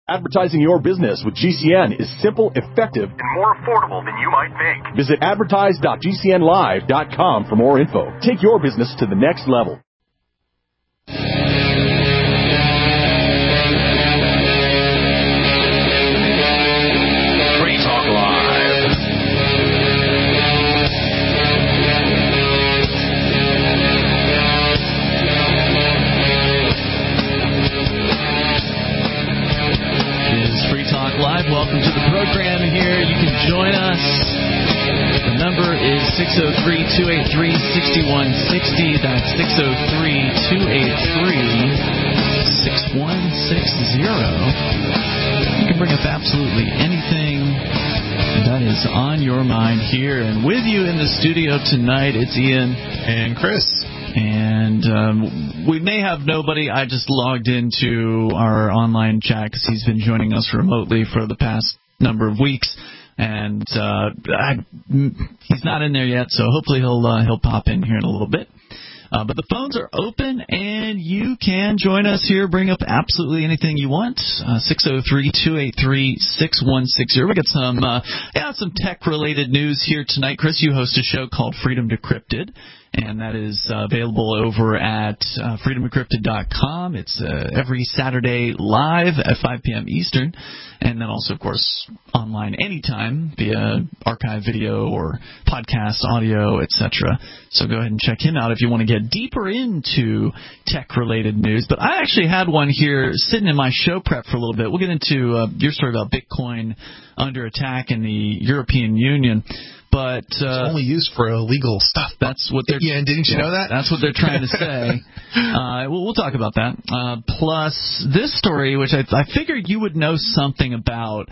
Advertising your business with GCN is simple, effective, and more affordable than you might think. Visit advertise.gcnlive.com for more info. Take your business to the next level. Free Talk Live. Live. Welcome to the program here. You can join us. The number is 603-283-6160. That's 603-283-6160. You can bring up absolutely anything that is on your mind here. And with you in the studio tonight, it's Ian and Chris. And we may have nobody. I just logged into our online chat because he's been joining us remotely for the past number of weeks, and he's not in there yet. So hopefully he'll pop in here in a little bit. But the phones are open, and you can join us here. Bring up absolutely anything you want. 603-283-6160. We got some tech-related news here tonight. Chris, you host a show called Freedom Decrypted, and that is available over at freedomdecrypted.com. It's every Saturday live at 5 p.m. Eastern, and then also, of course, online anytime via archive video or podcast audio, etc. So go ahead and check him out if you want to get deeper into tech-related news. But I actually had one here sitting in my show prep for a little bit. We'll get into your story about Bitcoin under attack in the European Union. But it's only used for illegal stuff. That's what they're. Yeah, didn't you know that? That's what they're trying to say. We'll talk about that. Plus this story, which I figured you would know something about.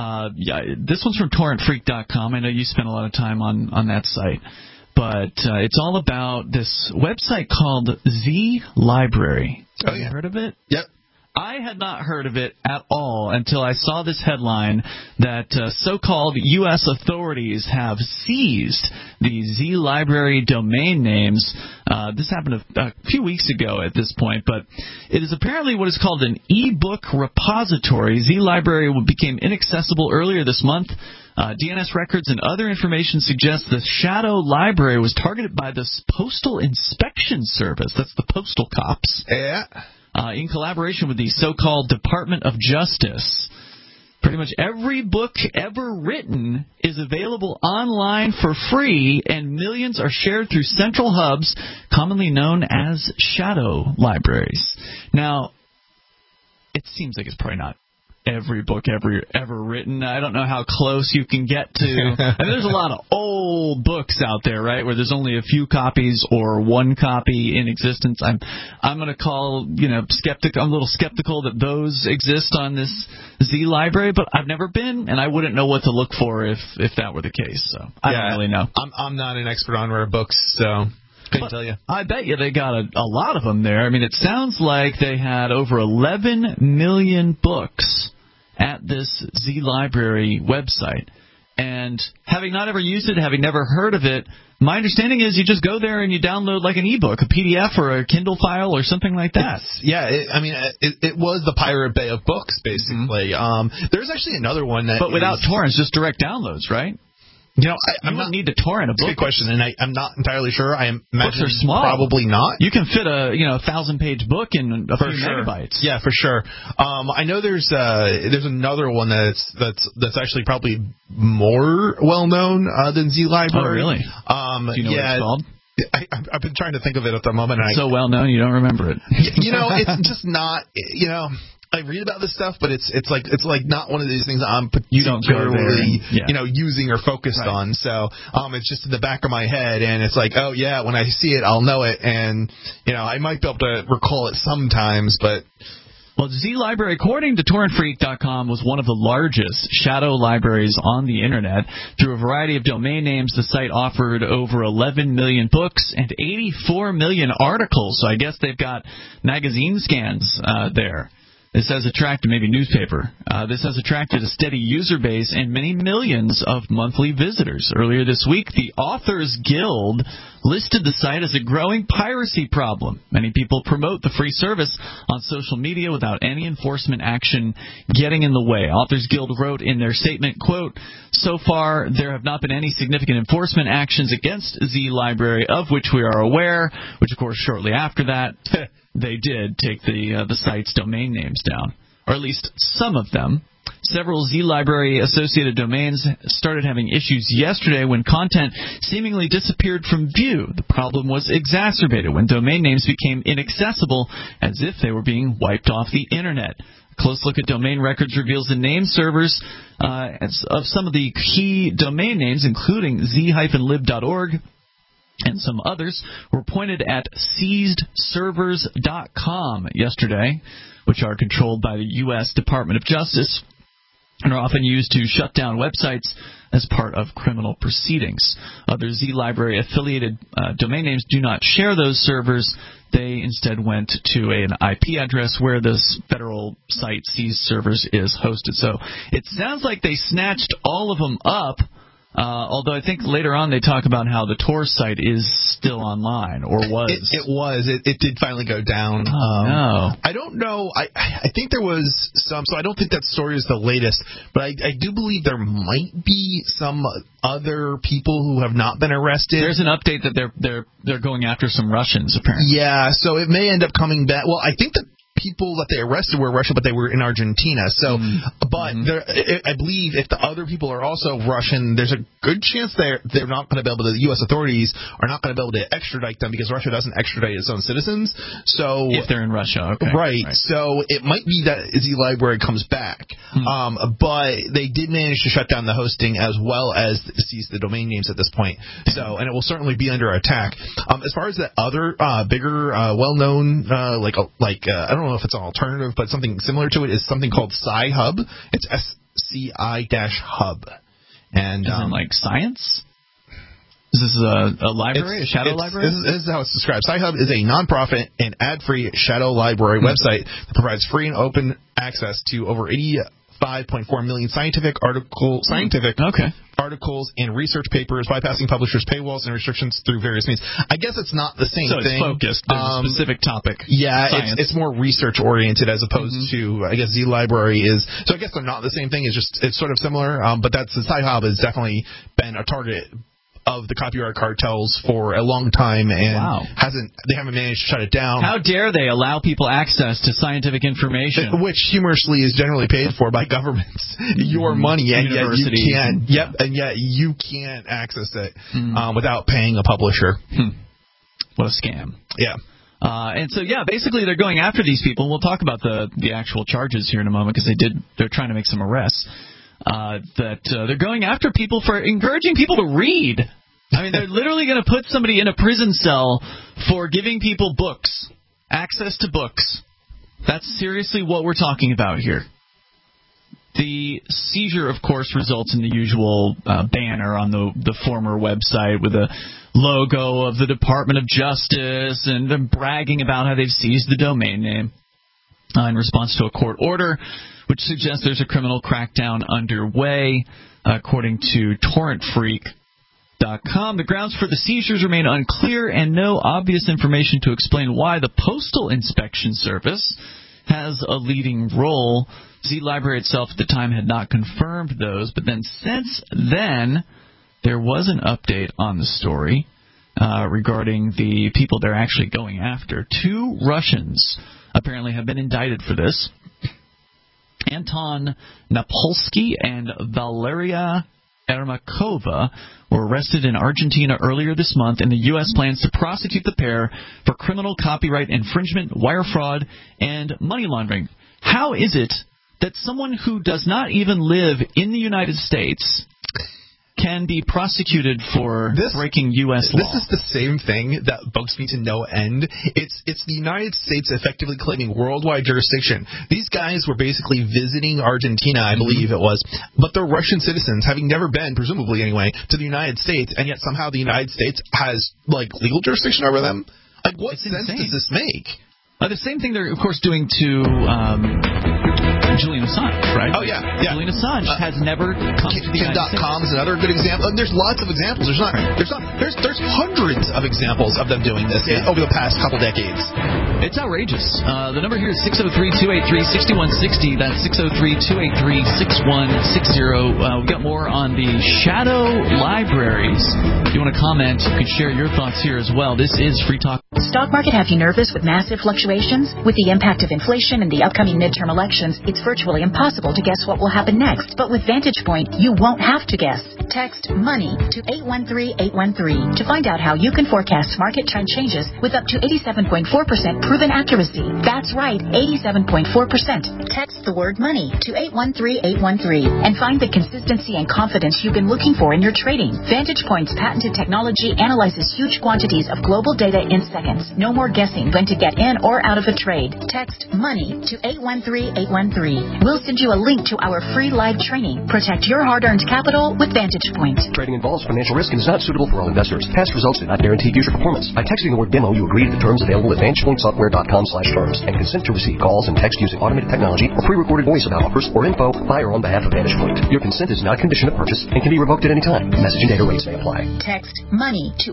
This one's from TorrentFreak.com. I know you spent a lot of time on that site, but it's all about this website called Z Library. Oh, Have you heard of it? Yep. I had not heard of it at all until I saw this headline that so-called U.S. authorities have seized the Z Library domain names. This happened a few weeks ago at this point, but it is apparently what is called an e-book repository. Z Library became inaccessible earlier this month. DNS records and other information suggest the shadow library was targeted by the Postal Inspection Service. That's the postal cops. Yeah. In collaboration with the so-called Department of Justice. Pretty much every book ever written is available online for free, and millions are shared through central hubs, commonly known as shadow libraries. Now, it seems like it's probably not every book ever written. I don't know how close you can get to. I mean, there's a lot of old books out there, right, where there's only a few copies or one copy in existence. I'm going to call, skeptic. I'm a little skeptical that those exist on this Z Library, but I've never been, and I wouldn't know what to look for if that were the case. So I don't really know. I'm not an expert on rare books, so couldn't tell you. I bet you they got a lot of them there. I mean, it sounds like they had over 11 million books at this Z Library website. And having not ever used it, having never heard of it, my understanding is you just go there and you download like an ebook, a PDF or a Kindle file or something like that. It was the Pirate Bay of books, basically. Mm-hmm. There's actually another one that... But without torrents, just direct downloads, right? You don't need to torrent a book. That's a good question, and I'm not entirely sure. I imagine books are small. Probably not. You can fit a 1,000-page book in a few megabytes. Yeah, for sure. I know there's another one that's actually probably more well known than Z Library. Oh, really? Do you know what it's called? I've been trying to think of it at the moment. It's so well known you don't remember it. It's just not. I read about this stuff, but it's like not one of these things I'm particularly using or focused on. So it's just in the back of my head, and it's like, oh yeah, when I see it, I'll know it, and I might be able to recall it sometimes, but. Well, Z Library, according to TorrentFreak.com, was one of the largest shadow libraries on the Internet. Through a variety of domain names, the site offered over 11 million books and 84 million articles. So I guess they've got magazine scans there. This has attracted, maybe newspaper, this has attracted a steady user base and many millions of monthly visitors. Earlier this week, the Authors Guild listed the site as a growing piracy problem. Many people promote the free service on social media without any enforcement action getting in the way. Authors Guild wrote in their statement, quote, "So far, there have not been any significant enforcement actions against Z Library of which we are aware," which, of course, shortly after that, they did take the site's domain names down, or at least some of them. Several Z Library associated domains started having issues yesterday when content seemingly disappeared from view. The problem was exacerbated when domain names became inaccessible, as if they were being wiped off the internet. A close look at domain records reveals the name servers of some of the key domain names, including z-lib.org, and some others, were pointed at seizedservers.com yesterday, which are controlled by the U.S. Department of Justice and are often used to shut down websites as part of criminal proceedings. Other Z Library affiliated domain names do not share those servers. They instead went to an IP address where this federal site, Seized Servers, is hosted. So it sounds like they snatched all of them up. Although I think later on they talk about how the Tor site is still online, or was. It was. It did finally go down. No. I don't know. I think there was some, so I don't think that story is the latest, but I do believe there might be some other people who have not been arrested. There's an update that they're going after some Russians, apparently. Yeah, so it may end up coming back. Well, I think that people that they arrested were Russian, but they were in Argentina. So, but I believe if the other people are also Russian, there's a good chance they're not going to be able to. The U.S. authorities are not going to be able to extradite them because Russia doesn't extradite its own citizens. So if they're in Russia, okay, right. So it might be that Z Library comes back, but they did manage to shut down the hosting as well as seize the domain names at this point. So, and it will certainly be under attack. As far as the other bigger, well-known, I don't know if it's an alternative, but something similar to it is something called Sci-Hub. It's SCI-Hub. And like science? Is this a library, a shadow library? This is how it's described. Sci-Hub is a nonprofit and ad-free shadow library website that provides free and open access to over 85.4 million scientific articles and research papers, bypassing publishers' paywalls and restrictions through various means. I guess it's not the same thing. So it's focused. There's a specific topic. Yeah, it's more research-oriented as opposed to, I guess, Z Library is. So I guess they're not the same thing. It's sort of similar. But the Sci-Hub has definitely been a target of the copyright cartels for a long time, and they haven't managed to shut it down. How dare they allow people access to scientific information, which humorously is generally paid for by governments, your money, and yet you can't. And yet you can't access it without paying a publisher. What a scam! Yeah. And so, basically they're going after these people. We'll talk about the actual charges here in a moment because they're trying to make some arrests. They're going after people for encouraging people to read. I mean, they're literally going to put somebody in a prison cell for giving people books, access to books. That's seriously what we're talking about here. The seizure, of course, results in the usual banner on the former website with a logo of the Department of Justice and them bragging about how they've seized the domain name in response to a court order, which suggests there's a criminal crackdown underway, according to TorrentFreak.com. The grounds for the seizures remain unclear, and no obvious information to explain why the Postal Inspection Service has a leading role. Z Library itself at the time had not confirmed those, but then since then, there was an update on the story regarding the people they're actually going after. 2 Russians apparently have been indicted for this. Anton Napolsky and Valeria Ermakova were arrested in Argentina earlier this month, and the U.S. plans to prosecute the pair for criminal copyright infringement, wire fraud, and money laundering. How is it that someone who does not even live in the United States can be prosecuted for breaking U.S. law? This is the same thing that bugs me to no end. It's the United States effectively claiming worldwide jurisdiction. These guys were basically visiting Argentina, I believe it was, but they're Russian citizens, having never been, presumably anyway, to the United States, and yet somehow the United States has, legal jurisdiction over them? What sense does this make? The same thing they're, of course, doing to Julian Assange, right? Oh, yeah. Julian Assange has never come to the United States. Kim.com is another good example. There's lots of examples. There's hundreds of examples of them doing this over the past couple decades. It's outrageous. The number here is 603-283-6160. That's 603-283-6160. We've got more on the shadow libraries. If you want to comment, you can share your thoughts here as well. This is Free Talk. Stock market have you nervous with massive fluctuations? With the impact of inflation and the upcoming midterm elections, it's virtually impossible to guess what will happen next. But with Vantage Point, you won't have to guess. Text MONEY to 813-813 to find out how you can forecast market trend changes with up to 87.4% proven accuracy. That's right, 87.4%. Text the word MONEY to 813-813 and find the consistency and confidence you've been looking for in your trading. Vantage Point's patented technology analyzes huge quantities of global data in seconds. No more guessing when to get in or out of a trade. Text MONEY to 813-813. We'll send you a link to our free live training. Protect your hard-earned capital with Vantage Point. Trading involves financial risk and is not suitable for all investors. Past results do not guarantee future performance. By texting the word demo, you agree to the terms available at VantagePointSoftware.com/terms and consent to receive calls and text using automated technology or pre-recorded voice about offers or info by or on behalf of Vantage Point. Your consent is not a condition of purchase and can be revoked at any time. Message and data rates may apply. Text MONEY to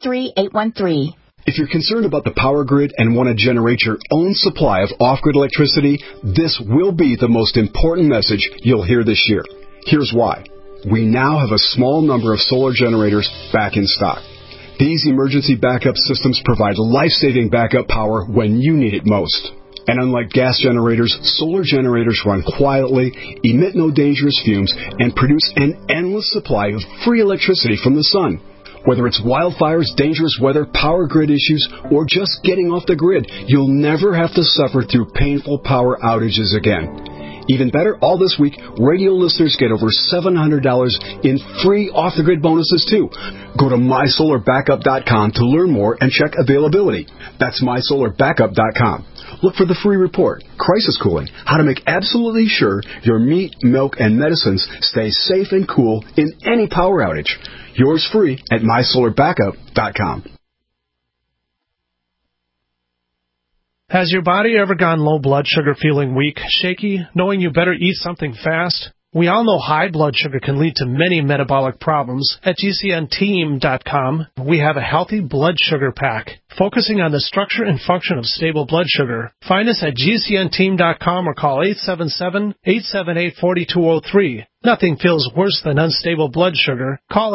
813-813. If you're concerned about the power grid and want to generate your own supply of off-grid electricity, this will be the most important message you'll hear this year. Here's why. We now have a small number of solar generators back in stock. These emergency backup systems provide life-saving backup power when you need it most. And unlike gas generators, solar generators run quietly, emit no dangerous fumes, and produce an endless supply of free electricity from the sun. Whether it's wildfires, dangerous weather, power grid issues, or just getting off the grid, you'll never have to suffer through painful power outages again. Even better, all this week, radio listeners get over $700 in free off-the-grid bonuses, too. Go to MySolarBackup.com to learn more and check availability. That's MySolarBackup.com. Look for the free report, Crisis Cooling, how to make absolutely sure your meat, milk, and medicines stay safe and cool in any power outage. Yours free at MySolarBackup.com. Has your body ever gone low blood sugar, feeling weak, shaky, knowing you better eat something fast? We all know high blood sugar can lead to many metabolic problems. At GCNteam.com, we have a healthy blood sugar pack, focusing on the structure and function of stable blood sugar. Find us at GCNteam.com or call 877-878-4203. Nothing feels worse than unstable blood sugar. Call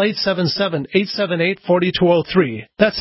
877-878-4203. That's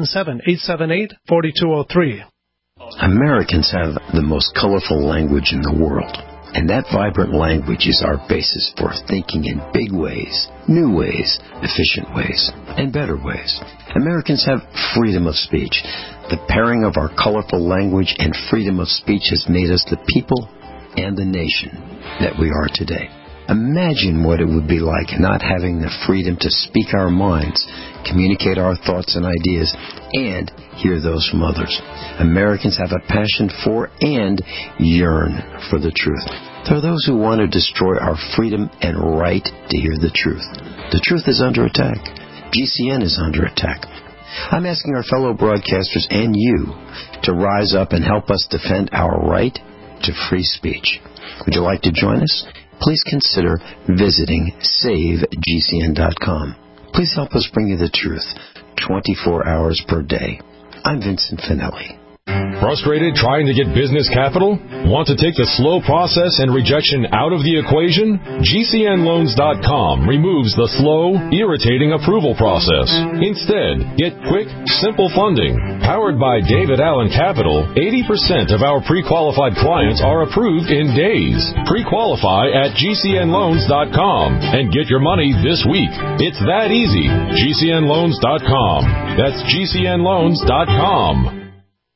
877-878-4203. Americans have the most colorful language in the world, and that vibrant language is our basis for thinking in big ways, new ways, efficient ways, and better ways. Americans have freedom of speech. The pairing of our colorful language and freedom of speech has made us the people and the nation that we are today. Imagine what it would be like not having the freedom to speak our minds, communicate our thoughts and ideas, and hear those from others. Americans have a passion for and yearn for the truth. There are those who want to destroy our freedom and right to hear the truth. The truth is under attack. GCN is under attack. I'm asking our fellow broadcasters and you to rise up and help us defend our right to free speech. Would you like to join us? Please consider visiting SaveGCN.com. Please help us bring you the truth 24 hours per day. I'm Vincent Finelli. Frustrated trying to get business capital? Want to take the slow process and rejection out of the equation? GCNloans.com removes the slow, irritating approval process. Instead, get quick, simple funding. Powered by David Allen Capital, 80% of our pre-qualified clients are approved in days. Pre-qualify at GCNloans.com and get your money this week. It's that easy. GCNloans.com. That's GCNloans.com.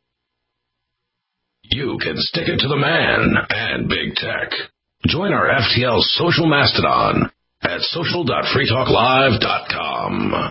You can stick it to the man and big tech. Join our FTL social mastodon at social.freetalklive.com.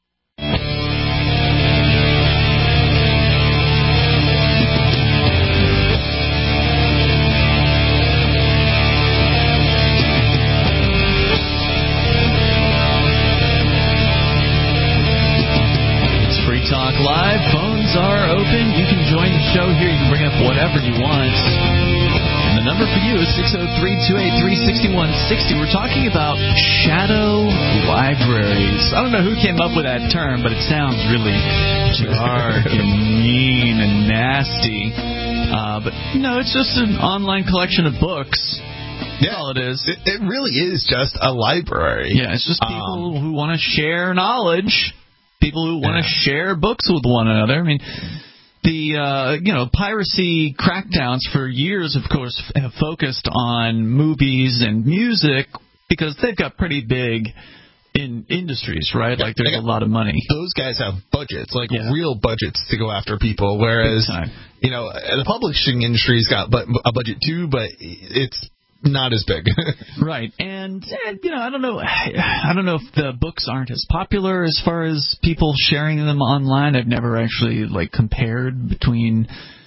It's Free Talk Live. Phones are open. You can join the show here. You can bring up whatever you want. And the number for you is 603-283-6160. We're talking about shadow libraries. I don't know who came up with that term, but it sounds really dark and mean and nasty. But, it's just an online collection of books. That's all it is. It really is just a library. Yeah, it's just people who want to share knowledge, people who want to share books with one another. I mean, the piracy crackdowns for years, of course, have focused on movies and music because they've got pretty big in industries, right? Like there's a lot of money. Those guys have budgets, real budgets to go after people, whereas the publishing industry's got a budget too, but it's not as big. Right. And I don't know if the books aren't as popular as far as people sharing them online. I've never actually compared between.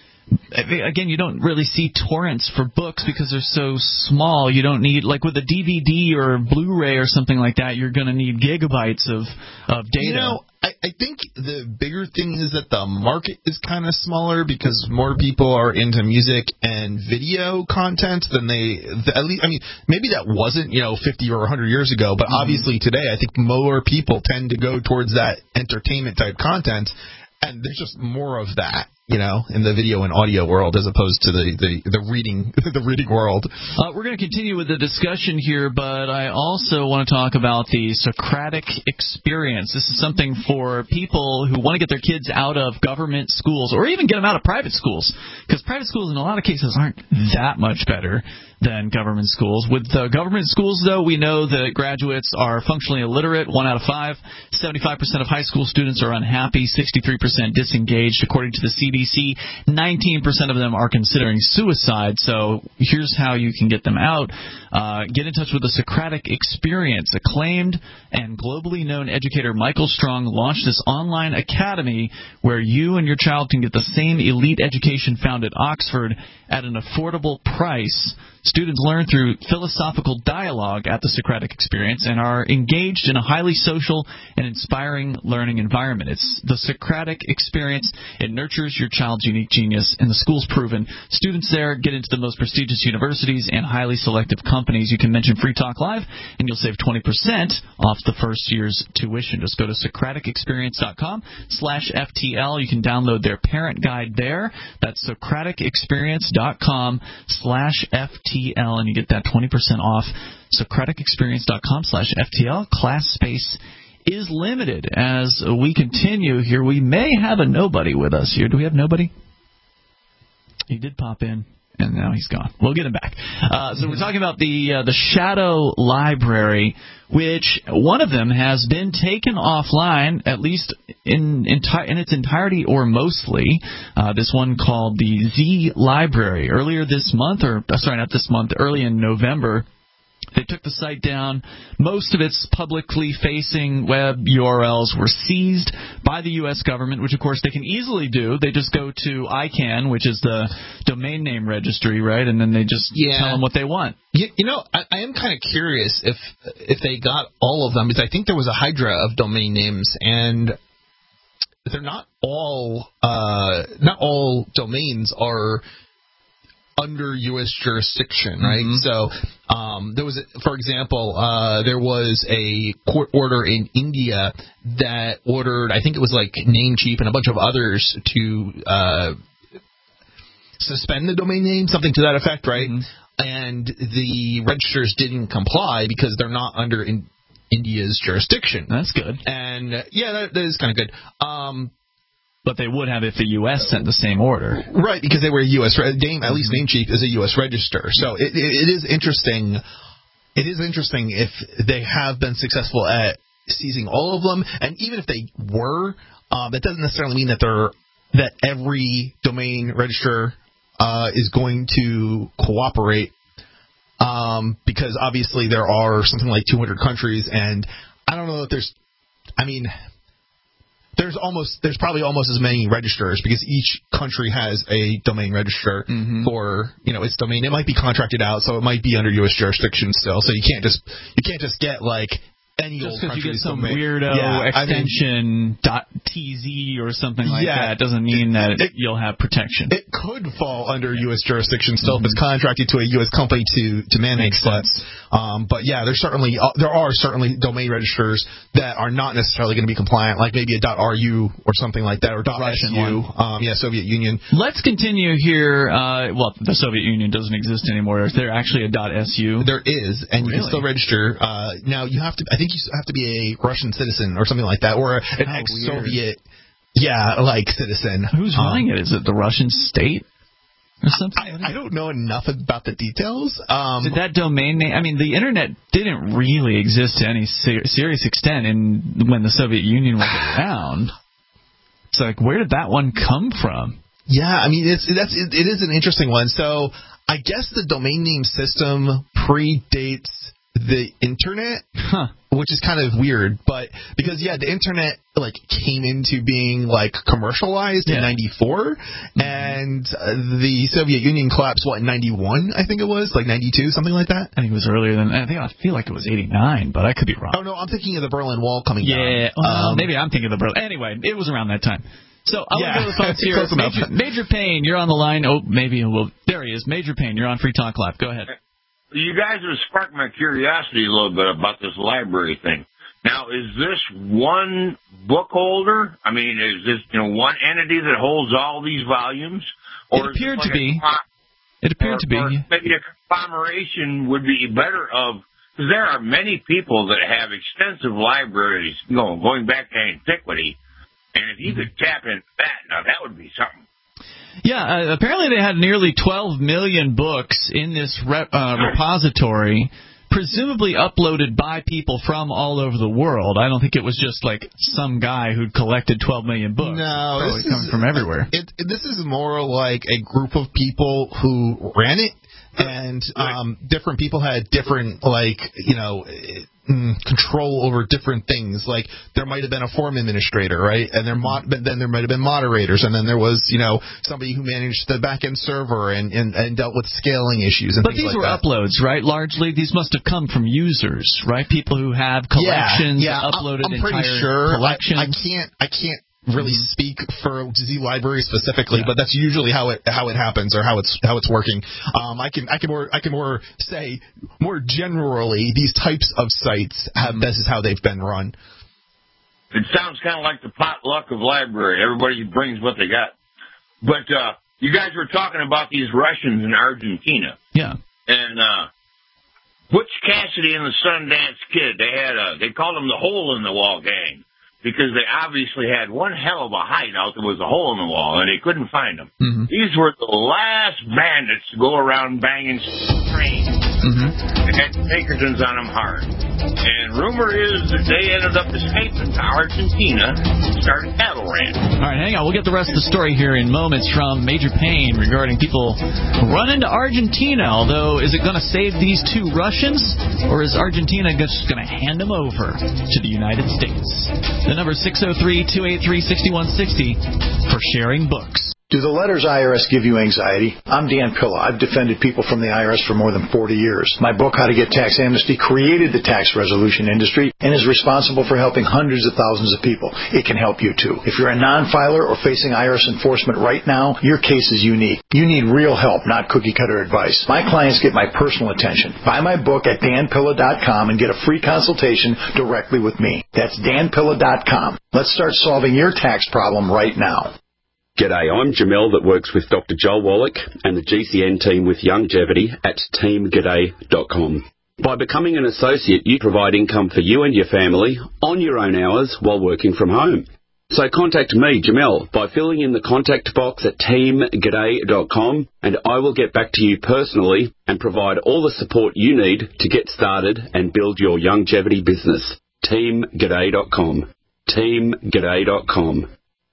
Again, you don't really see torrents for books because they're so small. You don't need, with a DVD or a Blu-ray or something like that, you're going to need gigabytes of data. I think the bigger thing is that the market is kind of smaller because more people are into music and video content than maybe that wasn't, 50 or 100 years ago, but obviously today I think more people tend to go towards that entertainment type content, and there's just more of that. In the video and audio world as opposed to the reading world. We're going to continue with the discussion here, but I also want to talk about the Socratic experience. This is something for people who want to get their kids out of government schools or even get them out of private schools, because private schools in a lot of cases aren't that much better than government schools. With government schools, though, we know that graduates are functionally illiterate, 1 out of 5. 75% of high school students are unhappy, 63% disengaged, according to the CDC. 19% of them are considering suicide. So here's how you can get them out. Get in touch with the Socratic Experience. Acclaimed and globally known educator Michael Strong launched this online academy where you and your child can get the same elite education found at Oxford at an affordable price. Students learn through philosophical dialogue at the Socratic Experience and are engaged in a highly social and inspiring learning environment. It's the Socratic Experience. It nurtures your child's unique genius, and the school's proven. Students there get into the most prestigious universities and highly selective companies. You can mention Free Talk Live, and you'll save 20% off the first year's tuition. Just go to SocraticExperience.com/FTL. You can download their parent guide there. That's SocraticExperience.com/FTL. And you get that 20% off. SocraticExperience.com/FTL. Class space is limited. As we continue here, we may have a nobody with us here. Do we have nobody? He did pop in, and now he's gone. We'll get him back. So we're talking about the Shadow Library, which one of them has been taken offline, at least in its entirety or mostly. This one called the Z Library. Earlier this month, early in November, they took the site down. Most of its publicly facing web URLs were seized by the U.S. government, which, of course, they can easily do. They just go to ICANN, which is the domain name registry, right? And then they just tell them what they want. I am kind of curious if they got all of them, because I think there was a hydra of domain names, and they're not all domains are under U.S. jurisdiction, right? Mm-hmm. So there was, for example, there was a court order in India that ordered, I think it was Namecheap and a bunch of others to suspend the domain name, something to that effect, right? Mm-hmm. And the registrars didn't comply because they're not under India's jurisdiction. That's good. And that is kind of good. But they would have if the U.S. sent the same order. Right, because they were a U.S. At least Namecheap is a U.S. register. So it is interesting. It is interesting if they have been successful at seizing all of them. And even if they were, that doesn't necessarily mean that every domain registrar is going to cooperate. Because obviously there are something like 200 countries, and I don't know if there's probably almost as many registrars, because each country has a domain registrar for its domain. It might be contracted out, so it might be under U.S. jurisdiction still. So you can't just get Just because you get some weirdo extension .tz or something like that doesn't mean that you'll have protection. It could fall under U.S. jurisdiction still if it's contracted to a U.S. company to manage. But yeah, there are certainly domain registers that are not necessarily going to be compliant, like maybe a .ru or something like that, or .su. Soviet Union. Let's continue here. Well, the Soviet Union doesn't exist anymore. Is there actually a .su? There is, and you can still register. Now you have to. I think you have to be a Russian citizen or something like that, or an ex-Soviet, citizen. Who's running it? Is it the Russian state or something? I don't know enough about the details. Did that domain name? I mean, the internet didn't really exist to any serious extent when the Soviet Union was around. So, where did that one come from? Yeah, I mean, it is an interesting one. So, I guess the domain name system predates the internet, which is kind of weird, but because the internet came into being commercialized in '94, and the Soviet Union collapsed in '91, I think it was 92, something like that. I think it was earlier than I feel like it was '89, but I could be wrong. Oh no, I'm thinking of the Berlin Wall coming down. Yeah, maybe I'm thinking of the Berlin. Anyway, it was around that time. So I want to go to the phones here. Major Payne, you're on the line. Oh, there he is. Major Payne, you're on Free Talk Live. Go ahead. You guys have sparked my curiosity a little bit about this library thing. Now, is this one book holder? I mean, is this one entity that holds all these volumes? Or it appeared to be. It appeared to be. Maybe a conglomeration would be better because there are many people that have extensive libraries going back to antiquity, and if you could tap into that, now that would be something. Yeah, apparently they had nearly 12 million books in this repository, presumably uploaded by people from all over the world. I don't think it was just some guy who'd collected 12 million books. No, this is coming from everywhere. This is more like a group of people who ran it, and different people had different control over different things. Like there might have been a forum administrator, right? And then there might have been moderators, and then there was somebody who managed the back end server and dealt with scaling issues and things like that. But these were uploads, right? Largely, these must have come from users, right? People who have collections, uploaded I'm pretty entire sure. collections. I can't really speak for Z Library specifically, but that's usually how it happens or how it's working. I can more say more generally these types of sites this is how they've been run. It sounds kind of like the potluck of library. Everybody brings what they got. But you guys were talking about these Russians in Argentina. Yeah. And Butch Cassidy and the Sundance Kid, they called them the Hole in the Wall Gang, because they obviously had one hell of a hideout that was a hole in the wall, and they couldn't find them. Mm-hmm. These were the last bandits to go around banging trains. Mm-hmm. They had Pinkertons on them hard. And rumor is that they ended up escaping to Argentina and started cattle ranch. All right, hang on. We'll get the rest of the story here in moments from Major Payne regarding people running to Argentina. Although, is it going to save these two Russians, or is Argentina just going to hand them over to the United States? The number is 603-283-6160 for sharing books. Do the letters IRS give you anxiety? I'm Dan Pilla. I've defended people from the IRS for more than 40 years. My book, How to Get Tax Amnesty, created the tax resolution industry and is responsible for helping hundreds of thousands of people. It can help you, too. If you're a non-filer or facing IRS enforcement right now, your case is unique. You need real help, not cookie-cutter advice. My clients get my personal attention. Buy my book at danpilla.com and get a free consultation directly with me. That's danpilla.com. Let's start solving your tax problem right now. G'day, I'm Jamel that works with Dr. Joel Wallach and the GCN team with Longevity at teamg'day.com. By becoming an associate, you provide income for you and your family on your own hours while working from home. So contact me, Jamel, by filling in the contact box at teamg'day.com, and I will get back to you personally and provide all the support you need to get started and build your longevity business. teamg'day.com. teamg'day.com.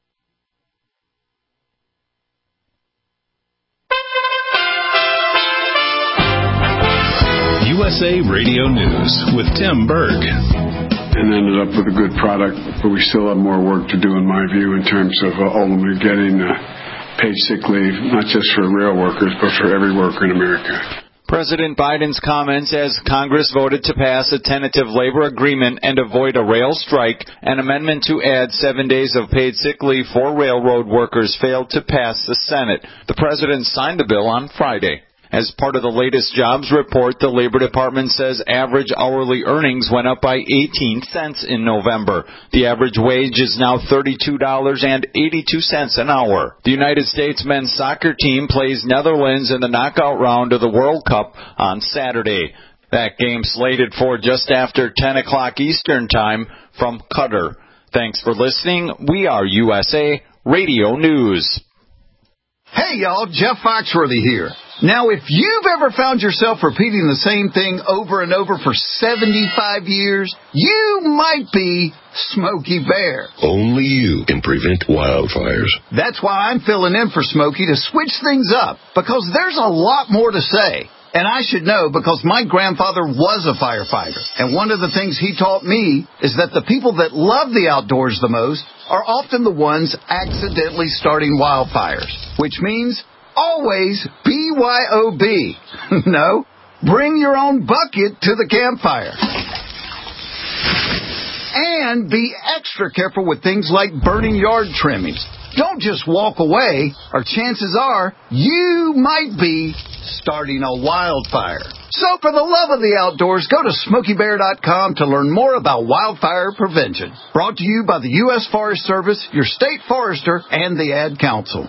USA Radio News with Tim Berg. And ended up with a good product, but we still have more work to do, in my view, in terms of ultimately getting paid sick leave, not just for rail workers, but for every worker in America. President Biden's comments as Congress voted to pass a tentative labor agreement and avoid a rail strike, an amendment to add 7 days of paid sick leave for railroad workers failed to pass the Senate. The president signed the bill on Friday. As part of the latest jobs report, the Labor Department says average hourly earnings went up by 18 cents in November. The average wage is now $32.82 an hour. The United States men's soccer team plays Netherlands in the knockout round of the World Cup on Saturday. That game slated for just after 10 o'clock Eastern Time from Qatar. Thanks for listening. We are USA Radio News. Hey, y'all, Jeff Foxworthy here. Now, if you've ever found yourself repeating the same thing over and over for 75 years, you might be Smokey Bear. Only you can prevent wildfires. That's why I'm filling in for Smokey to switch things up, because there's a lot more to say. And I should know because my grandfather was a firefighter. And one of the things he taught me is that the people that love the outdoors the most are often the ones accidentally starting wildfires, which means always BYOB. No, bring your own bucket to the campfire. And be extra careful with things like burning yard trimmings. Don't just walk away, or chances are you might be starting a wildfire. So for the love of the outdoors, go to SmokeyBear.com to learn more about wildfire prevention. Brought to you by the U.S. Forest Service, your state forester, and the Ad Council.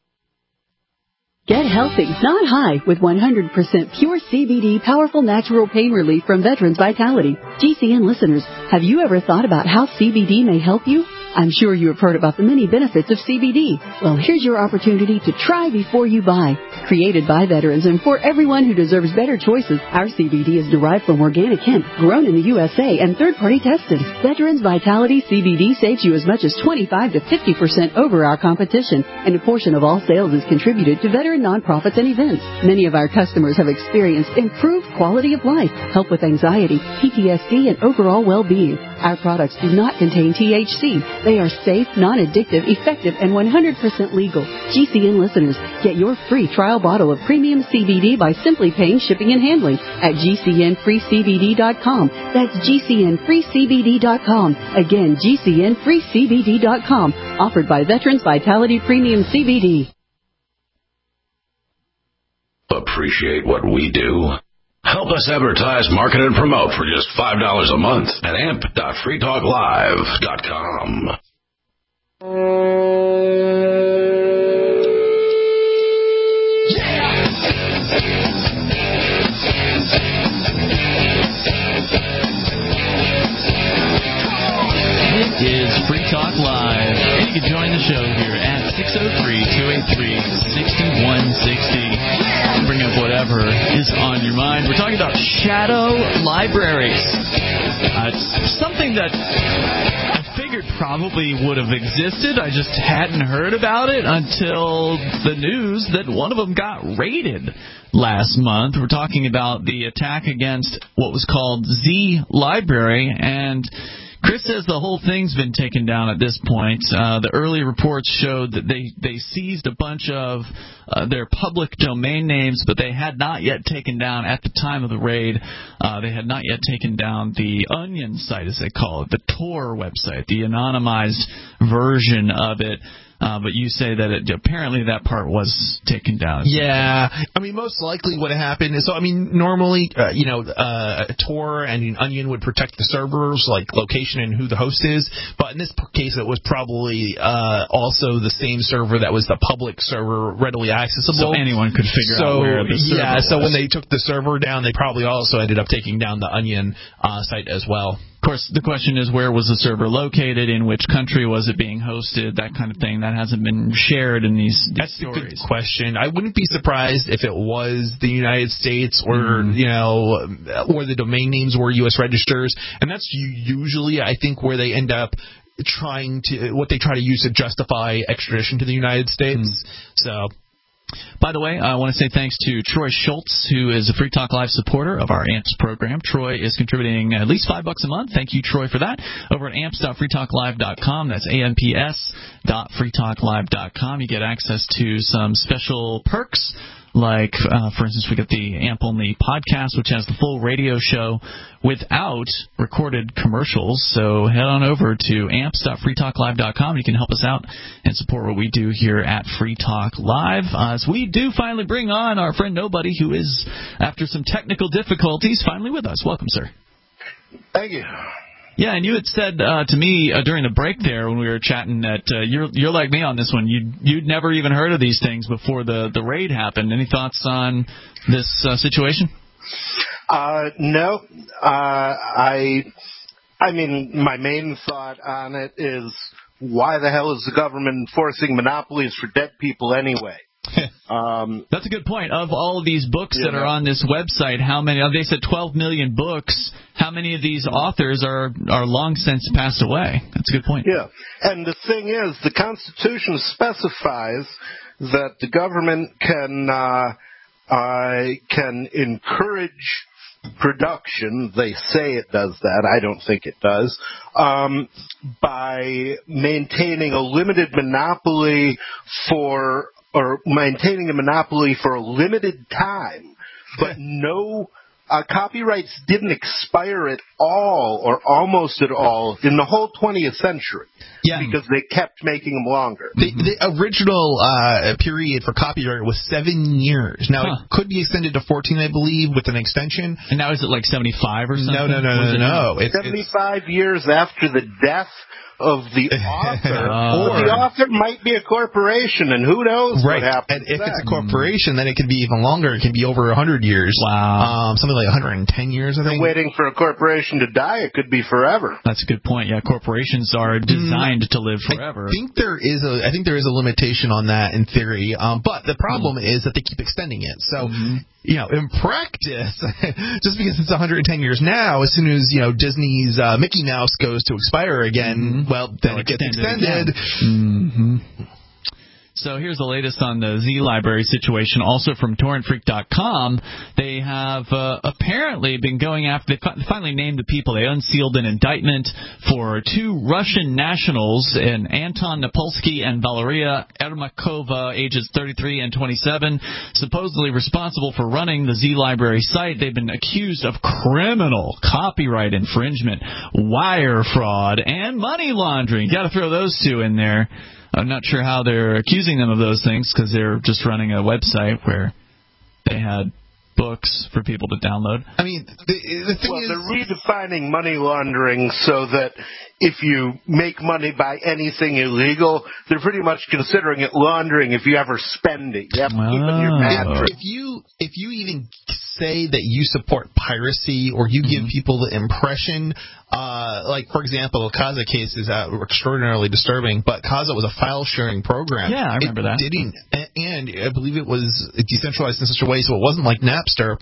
Get healthy, not high, with 100% pure CBD powerful natural pain relief from Veterans Vitality. GCN listeners, have you ever thought about how CBD may help you? I'm sure you have heard about the many benefits of CBD. Well, here's your opportunity to try before you buy. Created by veterans and for everyone who deserves better choices, our CBD is derived from organic hemp, grown in the USA, and third-party tested. Veterans Vitality CBD saves you as much as 25 to 50% over our competition, and a portion of all sales is contributed to veteran nonprofits and events. Many of our customers have experienced improved quality of life, help with anxiety, PTSD, and overall well-being. Our products do not contain THC. They are safe, non-addictive, effective, and 100% legal. GCN listeners, get your free trial bottle of premium CBD by simply paying shipping and handling at GCNFreeCBD.com. That's GCNFreeCBD.com. Again, GCNFreeCBD.com. Offered by Veterans Vitality Premium CBD. Appreciate what we do? Help us advertise, market, and promote for just $5 a month at amp.freetalklive.com. It is Free Talk Live, and you can join the show here at 603-283-6160. Bring up whatever is on your mind. We're talking about shadow libraries. It's something that I figured probably would have existed. I just hadn't heard about it until the news that one of them got raided last month. We're talking about the attack against what was called Z Library, and Chris says the whole thing's been taken down at this point. The early reports showed that they seized a bunch of their public domain names, but they had not yet taken down, at the time of the raid, they had not yet taken down the Onion site, as they call it, the Tor website, the anonymized version of it. But you say that apparently that part was taken down. Yeah. I mean, most likely what happened is, normally, Tor and Onion would protect the servers, like location and who the host is. But in this case, it was probably also the same server that was the public server, readily accessible. So anyone could figure out where the server was. So when they took the server down, they probably also ended up taking down the Onion site as well. Of course, the question is, where was the server located? In which country was it being hosted? That kind of thing. That hasn't been shared in these That's stories. That's a good question. I wouldn't be surprised if it was the United States or, or the domain names were U.S. registers. And that's usually, I think, where they end up what they try to use to justify extradition to the United States. So... By the way, I want to say thanks to Troy Schultz, who is a Free Talk Live supporter of our AMPS program. Troy is contributing at least $5 a month. Thank you, Troy, for that. Over at amps.freetalklive.com. That's amps.freetalklive.com. You get access to some special perks Like, for instance, we got the AMP Only podcast, which has the full radio show without recorded commercials. So head on over to amps.freetalklive.com. You can help us out and support what we do here at Free Talk Live. So we do finally bring on our friend Nobody, who is, after some technical difficulties, finally with us. Welcome, sir. Thank you. Yeah, and you had said to me during the break there when we were chatting that you're like me on this one. You'd never even heard of these things before the raid happened. Any thoughts on this situation? No. I mean, my main thought on it is, why the hell is the government enforcing monopolies for dead people anyway? That's a good point. Of all of these books that are on this website, how many? They said 12 million books. How many of these authors are long since passed away? That's a good point. Yeah, and the thing is, the Constitution specifies that the government can encourage production. They say it does that. I don't think it does. By maintaining a limited monopoly for a limited time, but no copyrights didn't expire at all or almost at all in the whole 20th century. Yeah. Because they kept making them longer. The original period for copyright was 7 years. Now, it could be extended to 14, I believe, with an extension. And now is it like 75 or something? No. It's 75 years after the death of the author. Or the author might be a corporation, and who knows what happens. And if it's a corporation, then it could be even longer. It could be over 100 years. Wow. Something like 110 years, I think. Waiting for a corporation to die, it could be forever. That's a good point. Yeah, corporations are designed to live forever. I think there is a limitation on that in theory. But the problem is that they keep extending it. So, in practice, just because it's 110 years now, as soon as, Disney's Mickey Mouse goes to expire again, then it gets extended. So here's the latest on the Z Library situation, also from torrentfreak.com. They have apparently been going after, they finally named the people. They unsealed an indictment for 2 Russian nationals, Anton Napolsky and Valeria Ermakova, ages 33 and 27, supposedly responsible for running the Z Library site. They've been accused of criminal copyright infringement, wire fraud, and money laundering. Got to throw those 2 in there. I'm not sure how they're accusing them of those things, because they're just running a website where they had books for people to download. I mean, the thing is, they're redefining money laundering so that if you make money by anything illegal, they're pretty much considering it laundering if you ever spend it. You have to keep it in your mattress. If you even say that you support piracy or you give people the impression, like, for example, the Kazaa case is extraordinarily disturbing, but Kazaa was a file-sharing program. Yeah, I remember that. And I believe it was decentralized in such a way so it wasn't like Napster.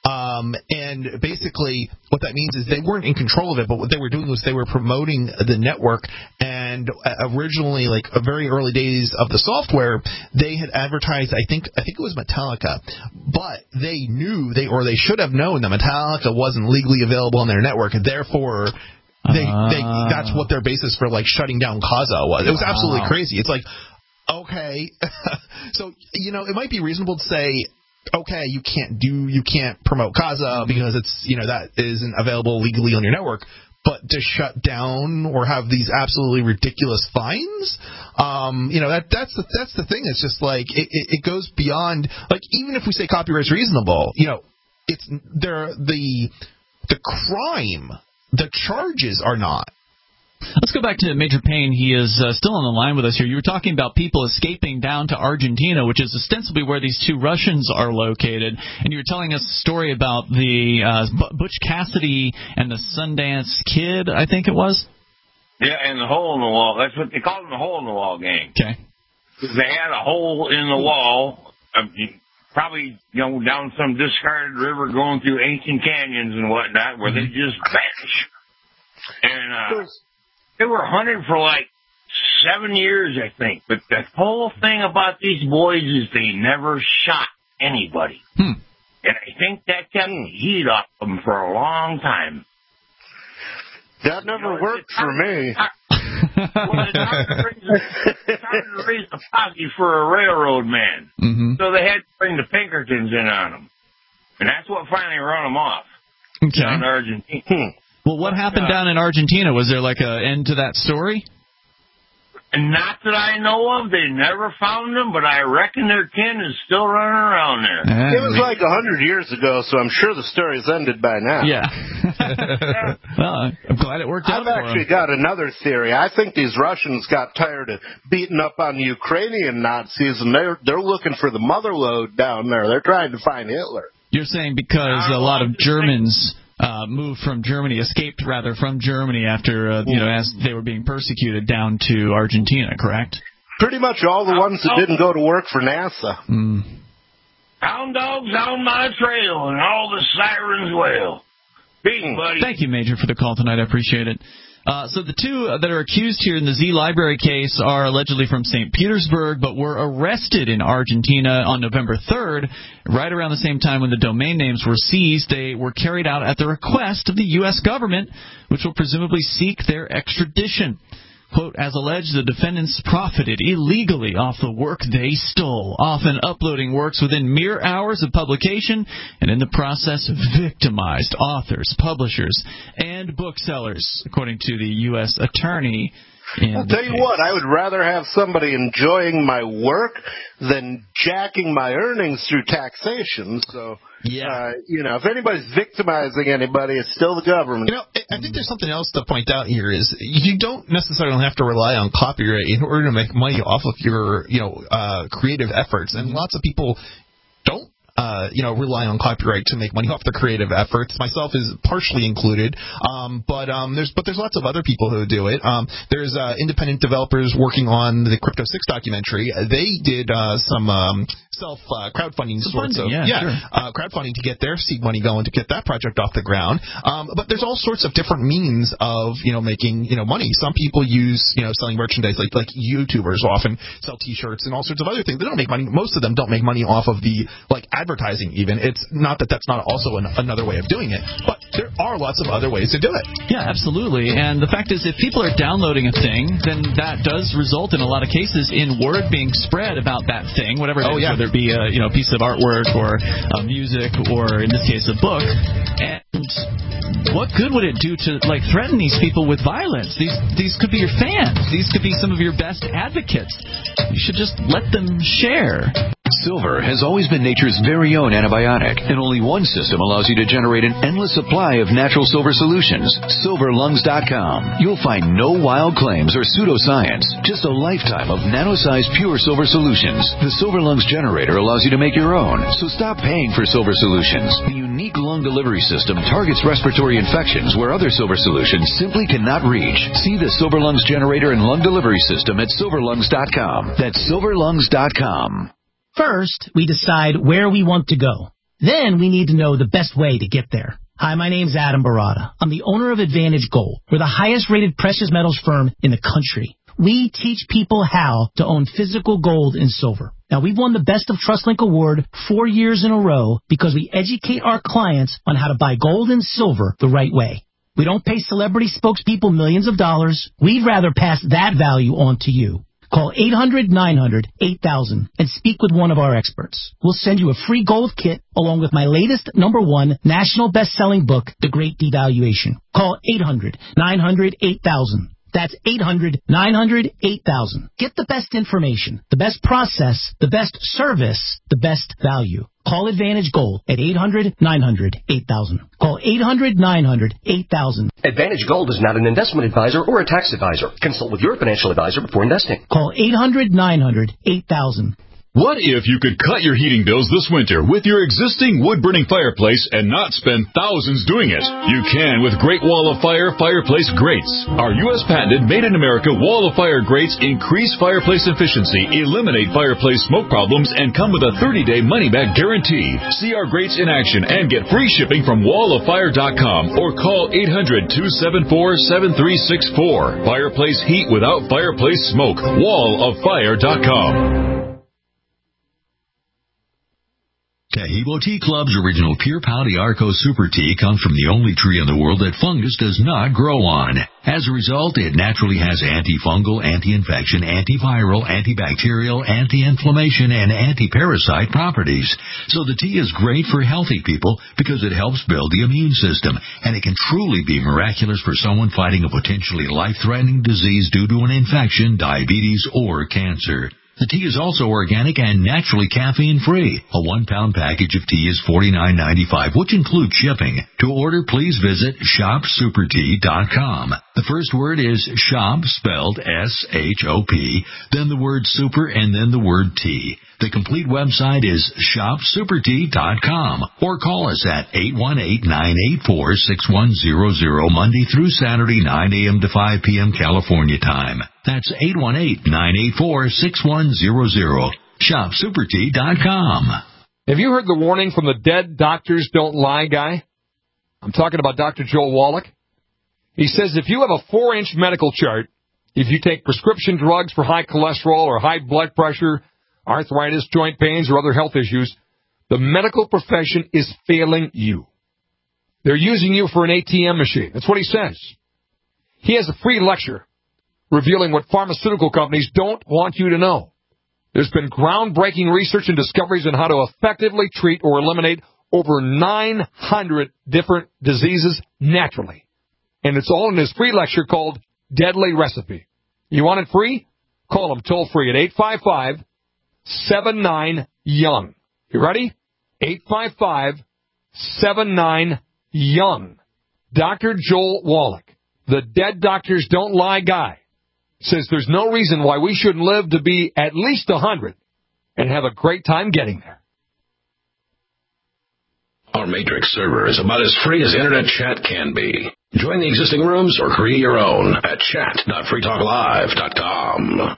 And basically what that means is they weren't in control of it, but what they were doing was they were promoting the network. And originally, like very early days of the software, they had advertised, I think it was Metallica, but they knew they should have known that Metallica wasn't legally available on their network, and therefore that's what their basis for like shutting down Kazaa was. It was absolutely crazy. It's like, okay, so it might be reasonable to say, okay, you can't promote Kazaa because it's that isn't available legally on your network. But to shut down or have these absolutely ridiculous fines, that's the thing. It's just like it goes beyond, like, even if we say copyright's reasonable, it's the crime, the charges are not. Let's go back to Major Payne. He is still on the line with us here. You were talking about people escaping down to Argentina, which is ostensibly where these 2 Russians are located. And you were telling us a story about the Butch Cassidy and the Sundance Kid, I think it was? Yeah, and the hole in the wall. That's what they call them, the hole in the wall gang. Okay. Because they had a hole in the wall, probably down some discarded river going through ancient canyons and whatnot, where they just vanish. And they were hunted for like 7 years, I think. But the whole thing about these boys is they never shot anybody. And I think that kept the heat off them for a long time. That never worked for me. Well, it's hard to raise a posse for a railroad man. Mm-hmm. So they had to bring the Pinkertons in on them. And that's what finally run them off. Okay. Down in Argentina. Well, what happened down in Argentina? Was there like an end to that story? Not that I know of. They never found them, but I reckon their kin is still running around there. It was like 100 years ago, so I'm sure the story's ended by now. Yeah. Well, I'm glad it worked out for I've actually got another theory. I think these Russians got tired of beating up on the Ukrainian Nazis, and they're looking for the mother lode down there. They're trying to find Hitler. You're saying because a lot of Germans escaped from Germany after, as they were being persecuted down to Argentina, correct? Pretty much all the ones that didn't go to work for NASA. Hound dogs on my trail, and all the sirens wail. Beat, buddy. Thank you, Major, for the call tonight. I appreciate it. So the two that are accused here in the Z Library case are allegedly from St. Petersburg, but were arrested in Argentina on November 3rd, right around the same time when the domain names were seized. They were carried out at the request of the U.S. government, which will presumably seek their extradition. Quote, as alleged, the defendants profited illegally off the work they stole, often uploading works within mere hours of publication, and in the process victimized authors, publishers, and booksellers, according to the U.S. attorney. I'll tell you what, I would rather have somebody enjoying my work than jacking my earnings through taxation. So, if anybody's victimizing anybody, it's still the government. I think there's something else to point out here is you don't necessarily have to rely on copyright in order to make money off of your, creative efforts. And lots of people don't. Rely on copyright to make money off their creative efforts. Myself is partially included, but there's lots of other people who do it. There's independent developers working on the Crypto 6 documentary. They did some self crowdfunding crowdfunding to get their seed money going to get that project off the ground. But there's all sorts of different means of making money. Some people use selling merchandise like YouTubers often sell T-shirts and all sorts of other things. They don't make money. Most of them don't make money off of the advertising even. It's not that that's not also another way of doing it, but there are lots of other ways to do it. Yeah, absolutely. And the fact is, if people are downloading a thing, then that does result in a lot of cases in word being spread about that thing, whatever it is, whether it be a piece of artwork or music or, in this case, a book. And what good would it do to threaten these people with violence? These could be your fans. These could be some of your best advocates. You should just let them share. Silver has always been nature's very own antibiotic, and only one system allows you to generate an endless supply of natural silver solutions. SilverLungs.com. You'll find no wild claims or pseudoscience, just a lifetime of nano-sized pure silver solutions. The Silver Lungs generator allows you to make your own, so stop paying for silver solutions. The unique lung delivery system targets respiratory infections where other silver solutions simply cannot reach. See the Silver Lungs generator and lung delivery system at SilverLungs.com. That's SilverLungs.com. First, we decide where we want to go. Then we need to know the best way to get there. Hi, my name's Adam Barada. I'm the owner of Advantage Gold. We're the highest-rated precious metals firm in the country. We teach people how to own physical gold and silver. Now, we've won the Best of TrustLink Award 4 years in a row because we educate our clients on how to buy gold and silver the right way. We don't pay celebrity spokespeople millions of dollars. We'd rather pass that value on to you. Call 800-900-8000 and speak with one of our experts. We'll send you a free gold kit along with my latest #1 national best-selling book, The Great Devaluation. Call 800-900-8000. That's 800-900-8000. Get the best information, the best process, the best service, the best value. Call Advantage Gold at 800-900-8000. Call 800-900-8000. Advantage Gold is not an investment advisor or a tax advisor. Consult with your financial advisor before investing. Call 800-900-8000. What if you could cut your heating bills this winter with your existing wood-burning fireplace and not spend thousands doing it? You can with Great Wall of Fire fireplace grates. Our U.S. patented made-in-America Wall of Fire grates increase fireplace efficiency, eliminate fireplace smoke problems, and come with a 30-day money-back guarantee. See our grates in action and get free shipping from walloffire.com or call 800-274-7364. Fireplace heat without fireplace smoke. walloffire.com. Taheebo Tea Club's original Pure Pau d'Arco Super Tea comes from the only tree in the world that fungus does not grow on. As a result, it naturally has antifungal, anti-infection, antiviral, antibacterial, anti-inflammation, and anti-parasite properties. So the tea is great for healthy people because it helps build the immune system, and it can truly be miraculous for someone fighting a potentially life-threatening disease due to an infection, diabetes, or cancer. The tea is also organic and naturally caffeine-free. A 1-pound package of tea is $49.95, which includes shipping. To order, please visit shopsupertea.com. The first word is shop, spelled S-H-O-P, then the word super, and then the word tea. The complete website is shopsupertea.com, or call us at 818-984-6100, Monday through Saturday, 9 a.m. to 5 p.m. California time. That's 818-984-6100. shopsupertea.com. Have you heard the warning from the Dead Doctors Don't Lie guy? I'm talking about Dr. Joel Wallach. He says if you have a 4-inch medical chart, if you take prescription drugs for high cholesterol or high blood pressure, arthritis, joint pains, or other health issues, the medical profession is failing you. They're using you for an ATM machine. That's what he says. He has a free lecture revealing what pharmaceutical companies don't want you to know. There's been groundbreaking research and discoveries on how to effectively treat or eliminate over 900 different diseases naturally. And it's all in his free lecture called Deadly Recipe. You want it free? Call him toll-free at 855-79-YOUNG. You ready? 855-79-YOUNG. Dr. Joel Wallach, the Dead Doctors Don't Lie guy, says there's no reason why we shouldn't live to be at least 100 and have a great time getting there. Our Matrix server is about as free as internet chat can be. Join the existing rooms or create your own at chat.freetalklive.com.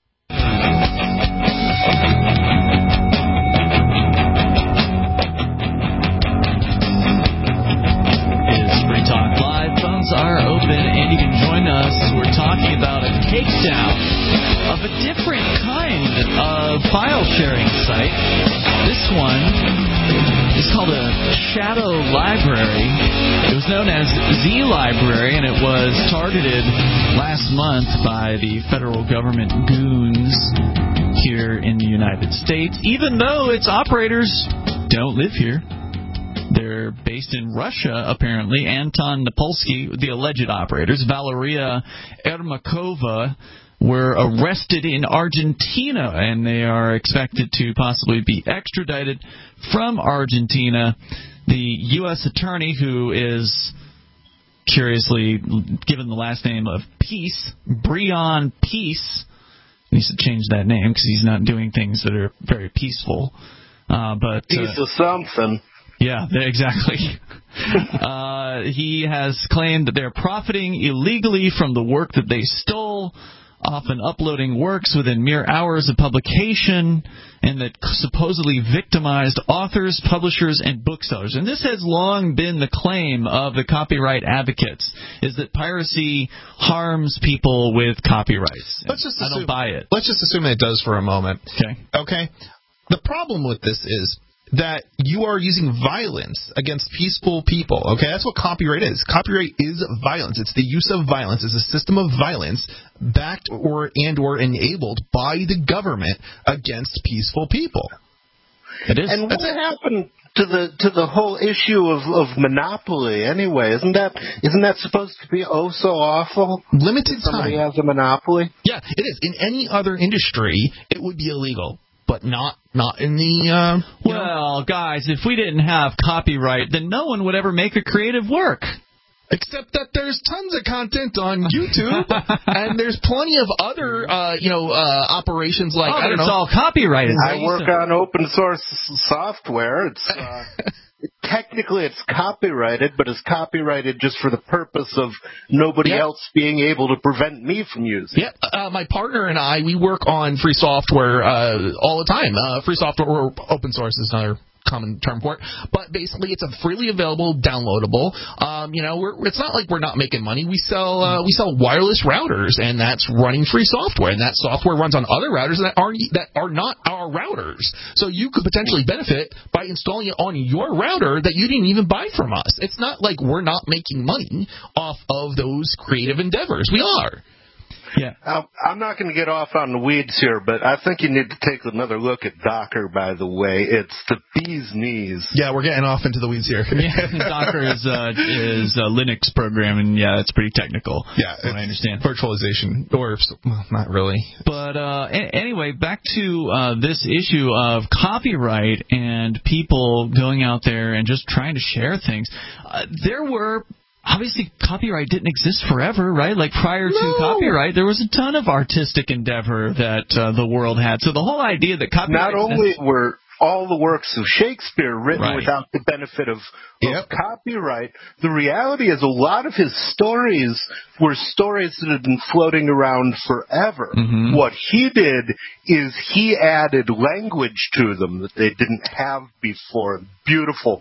Phones are open, and you can join us. We're talking about a takedown of a different kind of file-sharing site. This one is called a shadow library. It was known as Z Library, and it was targeted last month by the federal government goons here in the United States, even though its operators don't live here. They're based in Russia, apparently. Anton Napolsky, the alleged operators, Valeria Ermakova, were arrested in Argentina, and they are expected to possibly be extradited from Argentina. The U.S. attorney, who is curiously given the last name of Peace, Breon Peace, needs to change that name because he's not doing things that are very peaceful. But Piece of something. Yeah, exactly. He has claimed that they're profiting illegally from the work that they stole, often uploading works within mere hours of publication, and that supposedly victimized authors, publishers, and booksellers. And this has long been the claim of the copyright advocates, is that piracy harms people with copyrights. I don't buy it. Let's just assume it does for a moment. Okay? The problem with this is that you are using violence against peaceful people. Okay, that's what copyright is. Copyright is violence. It's the use of violence. It's a system of violence backed or enabled by the government against peaceful people. It is. And what happened to the whole issue of monopoly anyway? Isn't that supposed to be oh so awful? Limited time. Somebody has a monopoly. Yeah, it is. In any other industry, it would be illegal. But not in the... well, guys, if we didn't have copyright, then no one would ever make a creative work. Except that there's tons of content on YouTube, and there's plenty of other, operations like, I don't know. It's all copyrighted. I work on open source software. It's... technically, it's copyrighted, but it's copyrighted just for the purpose of nobody else being able to prevent me from using it. Yeah, my partner and I, we work on free software all the time. Free software or open source is another common term for it. But basically, it's a freely available, downloadable. It's not like we're not making money. We sell wireless routers, and that's running free software, and that software runs on other routers that are not our routers. So you could potentially benefit by installing it on your router that you didn't even buy from us. It's not like we're not making money off of those creative endeavors. We are. Yeah. I'm not going to get off on the weeds here, but I think you need to take another look at Docker, by the way. It's the bee's knees. Yeah, we're getting off into the weeds here. Docker is a Linux program, and yeah, it's pretty technical. Yeah, I understand. Virtualization, or not really. But anyway, back to this issue of copyright and people going out there and just trying to share things. Obviously, copyright didn't exist forever, right? Like prior to copyright, there was a ton of artistic endeavor that the world had. So the whole idea that copyright... Not only were all the works of Shakespeare written without the benefit of copyright, the reality is a lot of his stories were stories that had been floating around forever. Mm-hmm. What he did is he added language to them that they didn't have before. Beautiful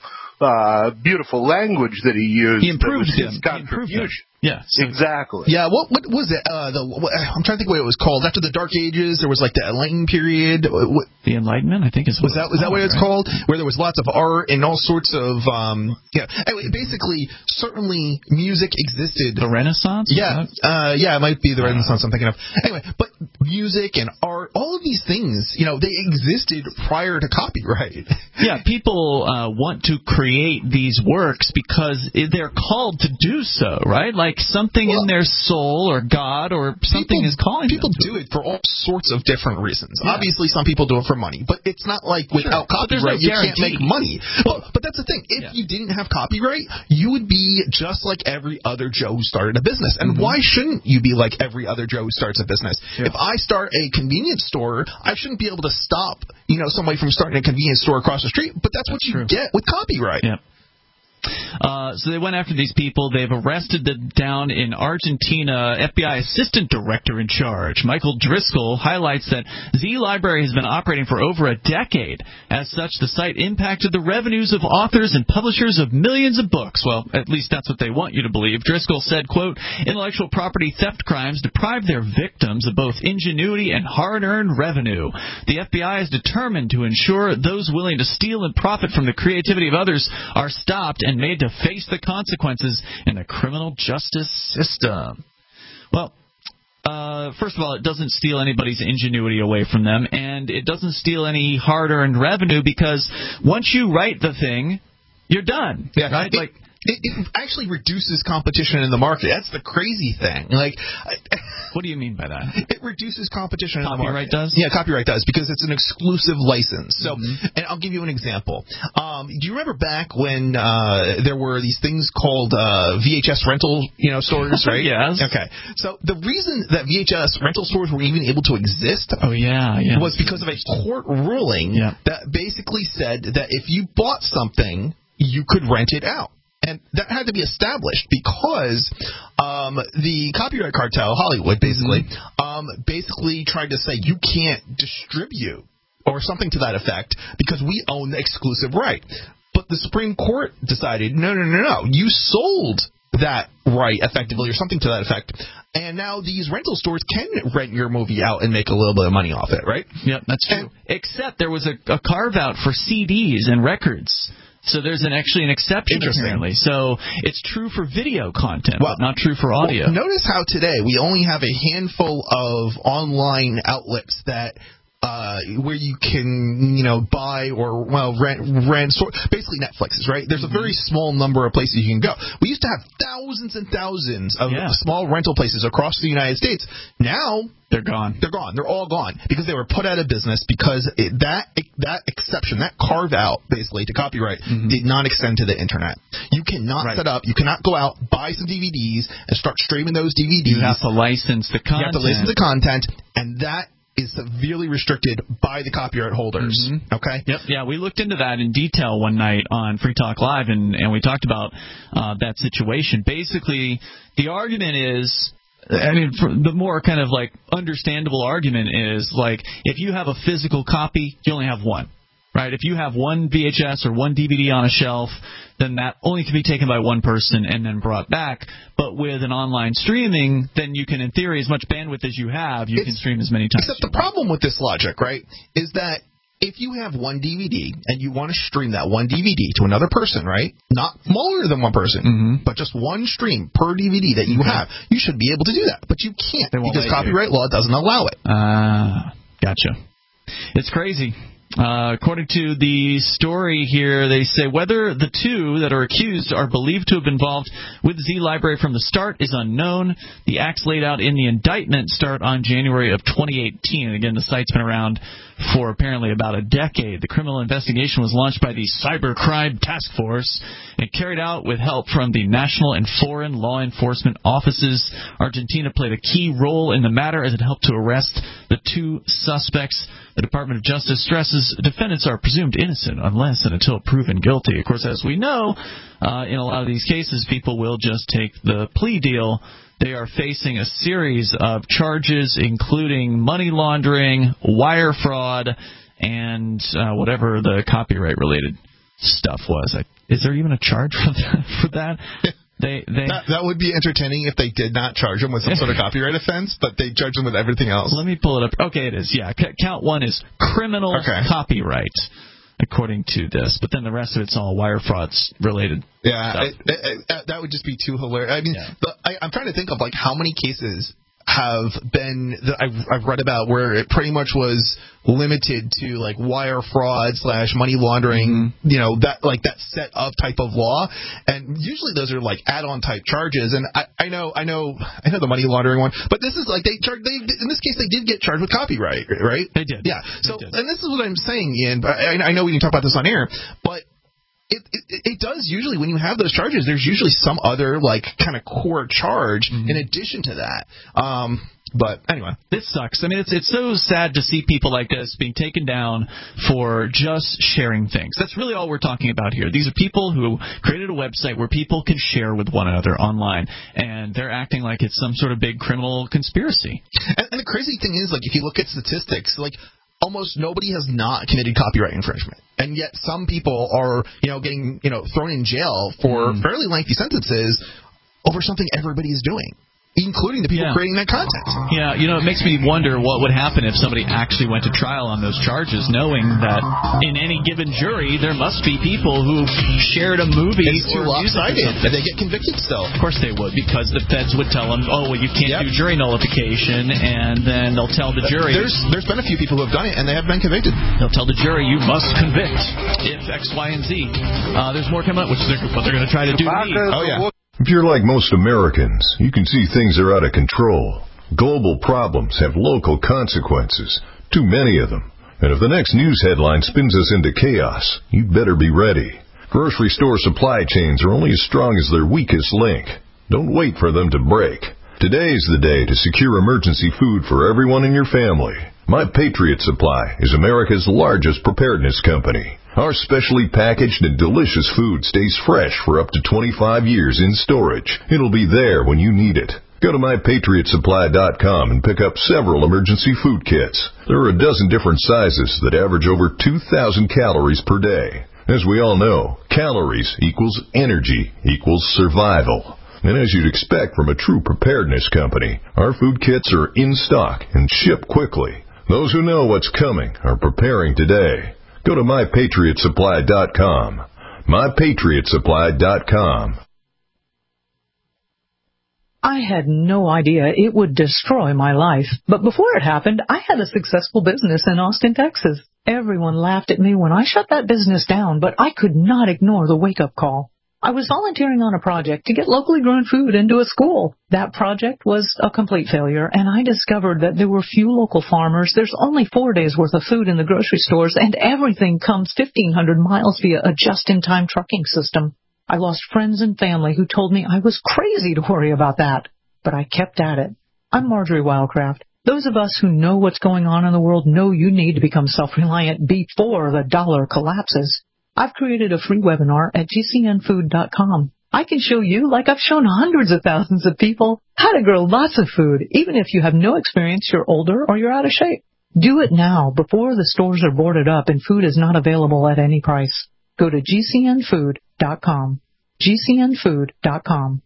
language that he used. He improved his them. contribution. Yeah, exactly. Yeah, what was it? I'm trying to think what it was called. After the Dark Ages, there was like the Enlightenment period. The Enlightenment, I think, is that what it's called? Where there was lots of art and all sorts of Anyway, basically, certainly music existed. The Renaissance. Yeah, it might be the Renaissance I'm thinking of. Anyway, but music and art, all of these things, they existed prior to copyright. Yeah, people want to create these works because they're called to do so, right? Like something in their soul or God or something is calling them. People do it for all sorts of different reasons. Yeah. Obviously, some people do it for money, but it's not like without copyright you can't make money. Well, but that's the thing. If you didn't have copyright, you would be just like every other Joe who started a business. And why shouldn't you be like every other Joe who starts a business? Yeah. If I start a convenience store, I shouldn't be able to stop somebody from starting a convenience store across the street. But that's what you get with copyright. Yeah. So they went after these people. They've arrested them down in Argentina. FBI assistant director in charge, Michael Driscoll, highlights that Z Library has been operating for over a decade. As such, the site impacted the revenues of authors and publishers of millions of books. Well, at least that's what they want you to believe. Driscoll said, quote, intellectual property theft crimes deprive their victims of both ingenuity and hard-earned revenue. The FBI is determined to ensure those willing to steal and profit from the creativity of others are stopped and made to face the consequences in the criminal justice system. Well, first of all, it doesn't steal anybody's ingenuity away from them, and it doesn't steal any hard-earned revenue because once you write the thing, you're done. Yeah, right? It actually reduces competition in the market. That's the crazy thing. What do you mean by that? It reduces competition in the Copyright market. does? Yeah, copyright does because it's an exclusive license. So, and I'll give you an example. Do you remember back when there were these things called VHS rental, stores, right? Yes. Okay. So the reason that VHS rental stores were even able to exist, was because of a court ruling that basically said that if you bought something, you could rent it out. And that had to be established because the copyright cartel, Hollywood, basically tried to say you can't distribute or something to that effect because we own the exclusive right. But the Supreme Court decided, no, you sold that right effectively or something to that effect. And now these rental stores can rent your movie out and make a little bit of money off it, right? Yep, that's true. Except there was a carve-out for CDs and records. So there's actually an exception, apparently. So it's true for video content, but not true for audio. Well, notice how today we only have a handful of online outlets that where you can, buy or rent. Basically, Netflix's, right? There's a very small number of places you can go. We used to have thousands and thousands of small rental places across the United States. Now they're gone. They're gone. They're all gone because they were put out of business because that exception, that carve out, basically to copyright, did not extend to the internet. You cannot set up. You cannot go out, buy some DVDs, and start streaming those DVDs. You have to license the content. You have to license the content, and that is severely restricted by the copyright holders. Okay? Yep. Yeah, we looked into that in detail one night on Free Talk Live, and we talked about that situation. Basically, the argument is, the more kind of understandable argument is if you have a physical copy, you only have one. right? If you have one VHS or one DVD on a shelf, then that only can be taken by one person and then brought back. But with an online streaming, then you can, in theory, as much bandwidth as you have, you can stream as many times. Except the problem with this logic, right, is that if you have one DVD and you want to stream that one DVD to another person, right, not more than one person, but just one stream per DVD that you have, you should be able to do that. But you can't because copyright law doesn't allow it. Gotcha. It's crazy. According to the story here, they say whether the two that are accused are believed to have been involved with Z Library from the start is unknown. The acts laid out in the indictment start on January of 2018. And again, the site's been around for apparently about a decade. The criminal investigation was launched by the Cybercrime Task Force and carried out with help from the national and foreign law enforcement offices. Argentina played a key role in the matter as it helped to arrest the two suspects. The Department of Justice stresses defendants are presumed innocent unless and until proven guilty. Of course, as we know, in a lot of these cases, people will just take the plea deal. They are facing a series of charges, including money laundering, wire fraud, and whatever the copyright-related stuff was. Is there even a charge for that? That would be entertaining if they did not charge them with some sort of copyright offense, but they charge them with everything else. Let me pull it up. Okay, it is. Yeah, count one is criminal copyright, according to this. But then the rest of it's all wire frauds related. Yeah, that would just be too hilarious. I mean, I'm trying to think of like how many cases have been that I've read about where it pretty much was limited to like wire fraud / money laundering, you know, that set up type of law, and usually those are like add-on type charges. And I know the money laundering one, but this is like they in this case they did get charged with copyright, right? They did. Yeah. So and this is what I'm saying, Ian. But I know we can talk about this on air, but it does usually, when you have those charges, there's usually some other like kind of core charge in addition to that. But anyway, this sucks. I mean, it's so sad to see people like this being taken down for just sharing things. That's really all we're talking about here. These are people who created a website where people can share with one another online, and they're acting like it's some sort of big criminal conspiracy. And the crazy thing is, like, if you look at statistics, like, almost nobody has not committed copyright infringement, and yet some people are, getting, thrown in jail for fairly lengthy sentences over something everybody is doing, including the people creating that content. Yeah, it makes me wonder what would happen if somebody actually went to trial on those charges, knowing that in any given jury there must be people who shared a movie or music or something. And they get convicted still. Of course they would, because the feds would tell them, oh, well, you can't do jury nullification, and then they'll tell the jury. There's been a few people who have done it, and they have been convicted. They'll tell the jury, you must convict if X, Y, and Z. There's more coming up, which is what they're going to try to do to me. Oh, yeah. If you're like most Americans, you can see things are out of control. Global problems have local consequences, too many of them. And if the next news headline spins us into chaos, you'd better be ready. Grocery store supply chains are only as strong as their weakest link. Don't wait for them to break. Today's the day to secure emergency food for everyone in your family. My Patriot Supply is America's largest preparedness company. Our specially packaged and delicious food stays fresh for up to 25 years in storage. It'll be there when you need it. Go to MyPatriotSupply.com and pick up several emergency food kits. There are a dozen different sizes that average over 2,000 calories per day. As we all know, calories equals energy equals survival. And as you'd expect from a true preparedness company, our food kits are in stock and ship quickly. Those who know what's coming are preparing today. Go to MyPatriotSupply.com. MyPatriotSupply.com. I had no idea it would destroy my life. But before it happened, I had a successful business in Austin, Texas. Everyone laughed at me when I shut that business down, but I could not ignore the wake-up call. I was volunteering on a project to get locally grown food into a school. That project was a complete failure, and I discovered that there were few local farmers. There's only 4 days' worth of food in the grocery stores, and everything comes 1,500 miles via a just-in-time trucking system. I lost friends and family who told me I was crazy to worry about that, but I kept at it. I'm Marjorie Wildcraft. Those of us who know what's going on in the world know you need to become self-reliant before the dollar collapses. I've created a free webinar at GCNfood.com. I can show you, like I've shown hundreds of thousands of people, how to grow lots of food, even if you have no experience, you're older, or you're out of shape. Do it now before the stores are boarded up and food is not available at any price. Go to GCNfood.com. GCNfood.com.